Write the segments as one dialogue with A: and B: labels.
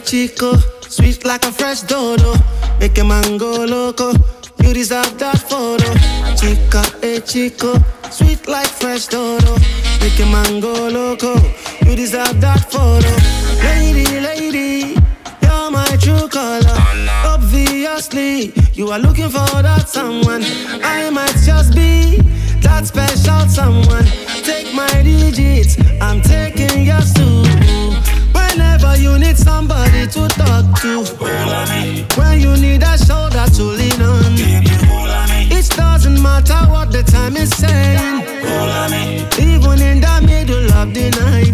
A: chico, sweet like a fresh dodo. Make a man go loco. You deserve that photo. Chica, chico, sweet like fresh dodo. Make a man go loco. You deserve that photo. Lady, lady, you're my true color. Obviously, you are looking for that someone. I might just be that special someone. Take my digits, I'm taking yours too. Whenever you need somebody to talk to, when you need a shoulder to lean on, it doesn't matter what the time is saying. Even in the middle of the night,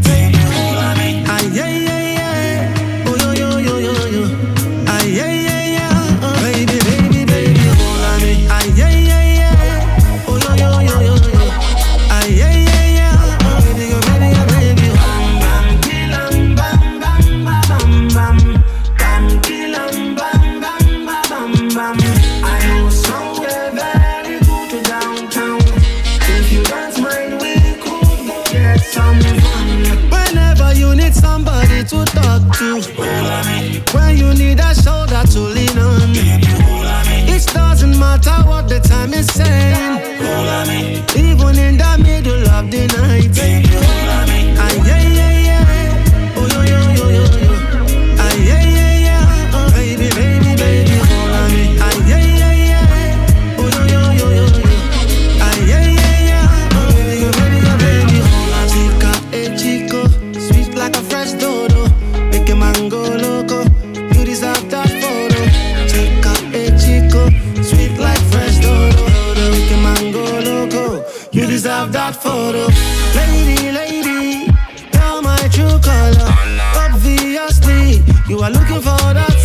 A: yeah, yeah, yeah. Oh, yo, yo, yo, yo, yo. Yeah, yeah, yeah. Oh, baby, baby, baby, hold on me. Yeah, yeah, yeah. Oh, yo, yo, yo, yo, yo. Yeah, yeah, yeah. Oh, baby, go, baby, go, baby. Bam, bam, killam, bam, bam, bam, bam, bam, killam, bam, bam, bam, bam. I know somewhere very good to downtown. If you don't mind, we could go get some fun. Whenever you need somebody to talk to, when you need a shoulder to lean on, it doesn't matter what the time is saying. Even in the middle of the night, yeah, yeah, yeah. Oh, yo, yo, yo, yo, yo. Yeah, yeah, yeah. Oh, baby, baby, baby, hold on me. Yeah, yeah, yeah. Oh, yo, yo, yo, yo, yo. Yeah, yeah, yeah. Oh, baby, go, baby, go, baby, hold on. Chica, chico, sweet like a fresh dodo. Make a man go loco. You deserve that photo. Chica, chico, sweet like fresh dodo. Make a man go loco. You deserve that photo. Lady, lady, you're my true color. Obviously, you are looking for that